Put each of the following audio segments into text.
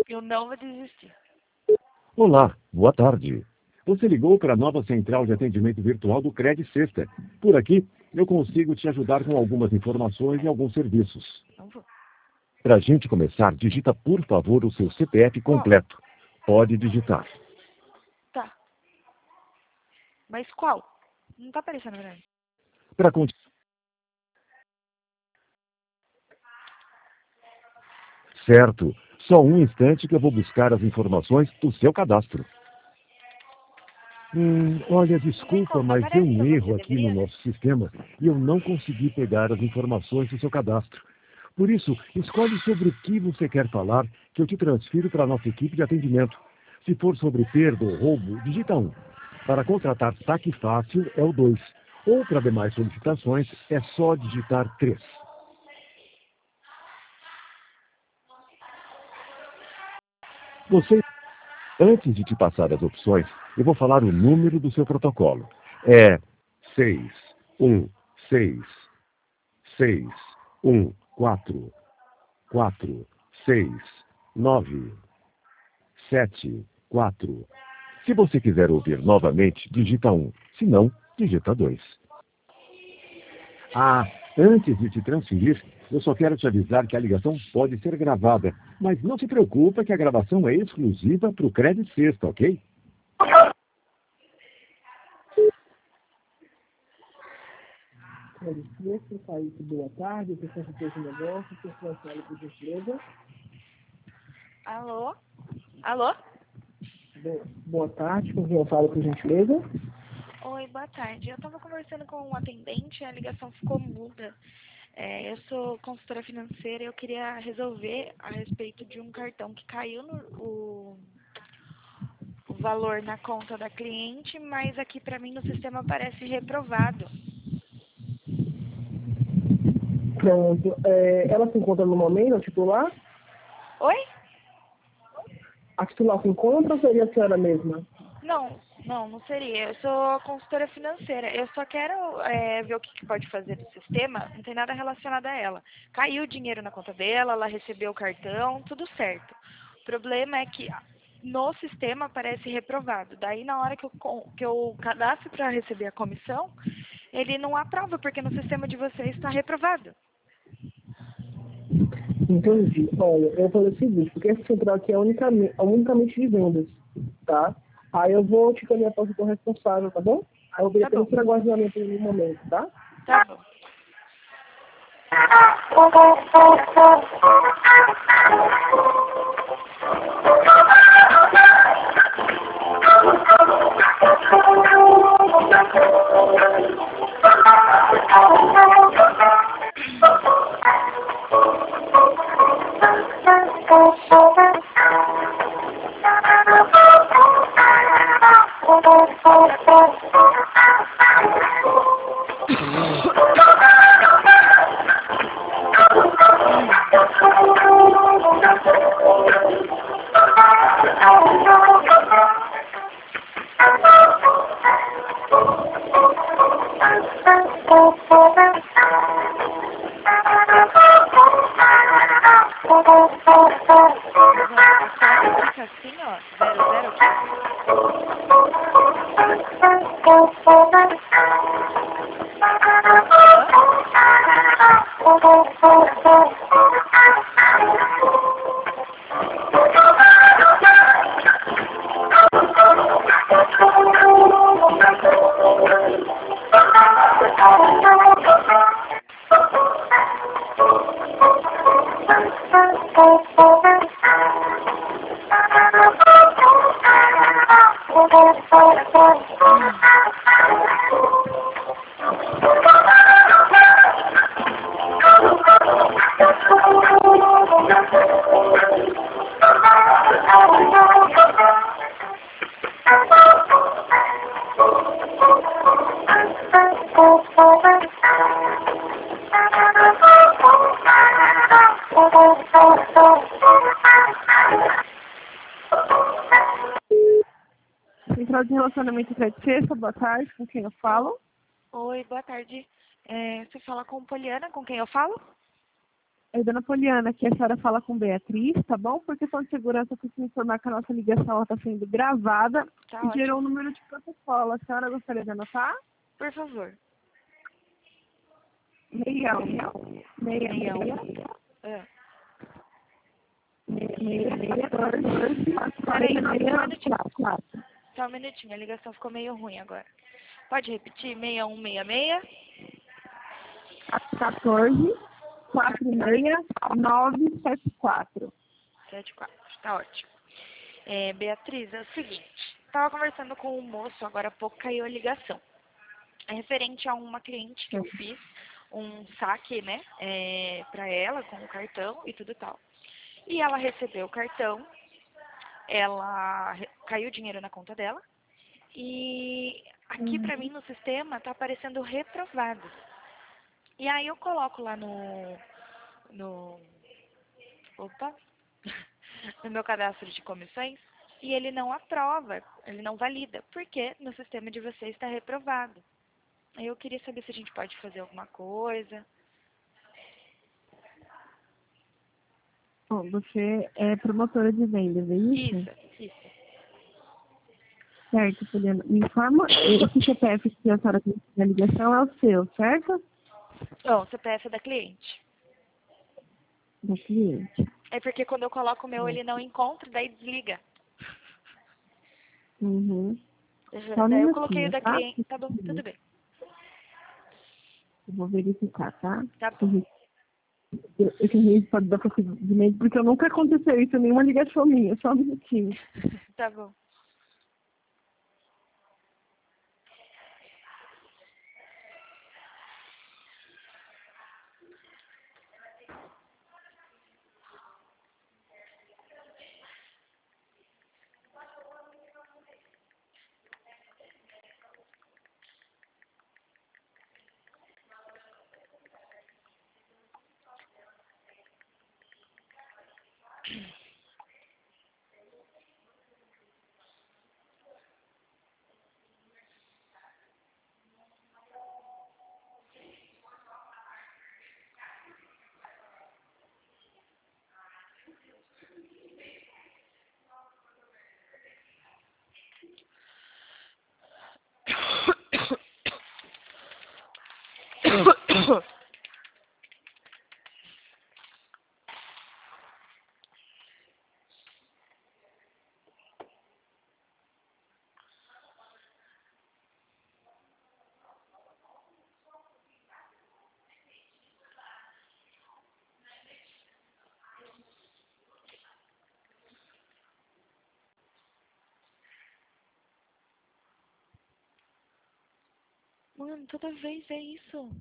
Eu não vou desistir. Olá, boa tarde. Você ligou para a nova central de atendimento virtual do Cred Sexta. Por aqui, eu consigo te ajudar com algumas informações e alguns serviços. Não vou. Para a gente começar, digita por favor o seu CPF completo. Pode digitar. Tá. Mas qual? Não tá aparecendo pra mim. Para continuar. Certo. Só um instante que eu vou buscar as informações do seu cadastro. Olha, desculpa, mas deu um erro aqui no nosso sistema e eu não consegui pegar as informações do seu cadastro. Por isso, escolhe sobre o que você quer falar, que eu te transfiro para a nossa equipe de atendimento. Se for sobre perda ou roubo, digita 1. Para contratar saque fácil, é o 2. Ou para demais solicitações, é só digitar 3. Antes de te passar as opções, eu vou falar o número do seu protocolo. É 6 1 6 6 1 4 4 6 9 7 4. Se você quiser ouvir novamente, digita 1. Se não, digita 2. Antes de te transferir, eu só quero te avisar que a ligação pode ser gravada, mas não se preocupa que a gravação é exclusiva para o Cred Sexta, ok? Boa tarde, pessoal de negócio, pessoal por gentileza. Alô? Alô? Boa tarde, com quem eu falo por gentileza? Oi, boa tarde. Eu tava conversando com um atendente e a ligação ficou muda. Eu sou consultora financeira e eu queria resolver a respeito de um cartão que caiu o valor na conta da cliente, mas aqui pra mim no sistema aparece reprovado. Pronto. Ela se encontra no momento, a titular? Oi? A titular se encontra ou seria a senhora mesma? Não seria. Eu sou consultora financeira. Eu só quero ver o que pode fazer do sistema. Não tem nada relacionado a ela. Caiu o dinheiro na conta dela, ela recebeu o cartão, tudo certo. O problema é que no sistema aparece reprovado. Daí, na hora que eu cadastro para receber a comissão, ele não aprova, porque no sistema de vocês está reprovado. Entendi. Olha, eu vou fazer o seguinte, porque essa central aqui é unicamente de vendas, tá? Aí eu vou te caminhar para o setor responsável, tá bom? Aí eu vejo pelo aguardamento no momento, tá? Tá bom. Assim, ó, 008. Central de Relacionamento Cred Sexta, boa tarde, com quem eu falo? Oi, boa tarde. Você fala com Poliana, com quem eu falo? Oi, dona Poliana, aqui a senhora fala com Beatriz, tá bom? Por questão de segurança, eu preciso informar que a nossa ligação está sendo gravada Tá e gerou ótimo. um número de protocolo. A senhora gostaria de anotar? Por favor. 61, 66, Ah. 14, Peraí, só um 46, minutinho. 4. Só um minutinho, a ligação ficou meio ruim agora. Pode repetir? 6166 14, 46, 974. 74. Tá ótimo. Beatriz, é o seguinte. Estava conversando com um moço, agora há pouco caiu a ligação. É referente a uma cliente que eu fiz um saque, né, para ela com o cartão e tudo tal. E ela recebeu o cartão, caiu o dinheiro na conta dela e aqui pra mim no sistema tá aparecendo reprovado. E aí eu coloco lá no opa, no meu cadastro de comissões e ele não aprova, ele não valida, porque no sistema de vocês está reprovado. Eu queria saber se a gente pode fazer alguma coisa. Bom, você é promotora de vendas, é isso? Isso. Certo, Poliana. Me informa, esse CPF que a senhora tem na ligação é o seu, certo? Bom, o CPF é da cliente. Da cliente. É porque quando eu coloco o meu ele não encontra, daí desliga. Uhum. Só um Daí eu coloquei o minutinho, da tá? cliente. Tá bom, tudo bem. Eu vou verificar, tá? Tá bom. Eu tenho resultado da procedimento, porque nunca aconteceu isso, nenhuma ligação minha, só um minutinho. Tá bom. Mano, toda vez é isso.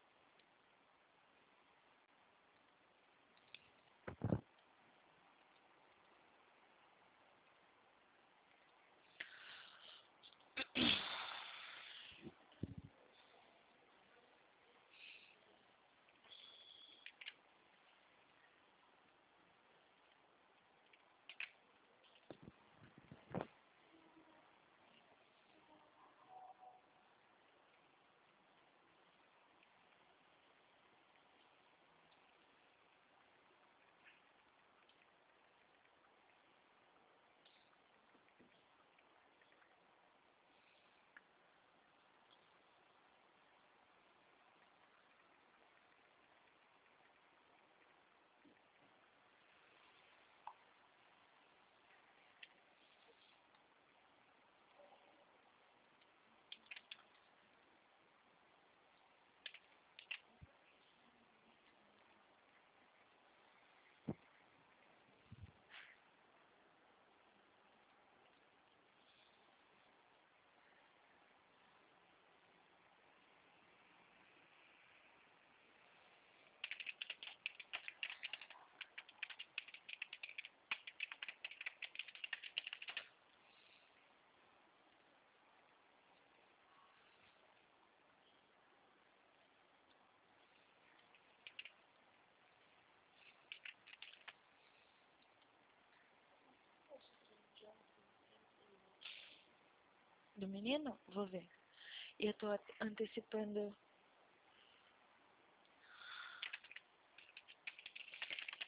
Do menino? Vou ver. E eu tô antecipando.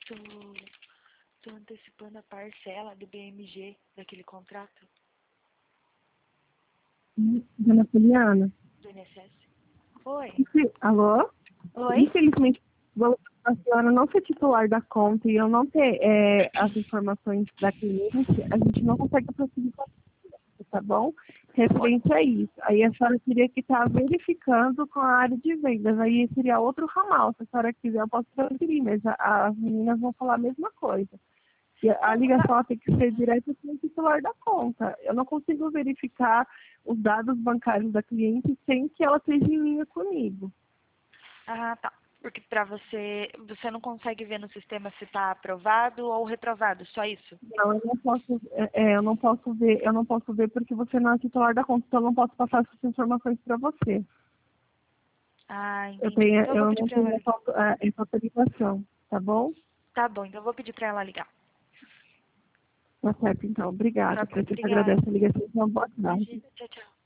Tô antecipando a parcela do BMG, daquele contrato Dona Poliana? do INSS. Oi. Alô? Oi? Infelizmente, a senhora não ser titular da conta e eu não ter as informações da cliente, a gente não consegue prosseguir com a conta, tá bom? Referente a isso. Aí a senhora teria que estar verificando com a área de vendas. Aí seria outro ramal. Se a senhora quiser, eu posso transferir, mas as meninas vão falar a mesma coisa. E a ligação tem que ser direta com o titular da conta. Eu não consigo verificar os dados bancários da cliente sem que ela esteja em linha comigo. Ah, tá. Porque para você não consegue ver no sistema se está aprovado ou reprovado, só isso? Não, eu não posso ver porque você não é titular da conta, então eu não posso passar essas informações para você. Ah, Eu entendi. Então eu vou não pedir para ela tenho ligar. essa autorização, tá bom? Tá bom, então eu vou pedir para ela ligar. Tá certo, então. Tá Obrigada. bom, Francisca obrigada. agradece a ligação. Então, boa tarde. Imagina, tchau, tchau.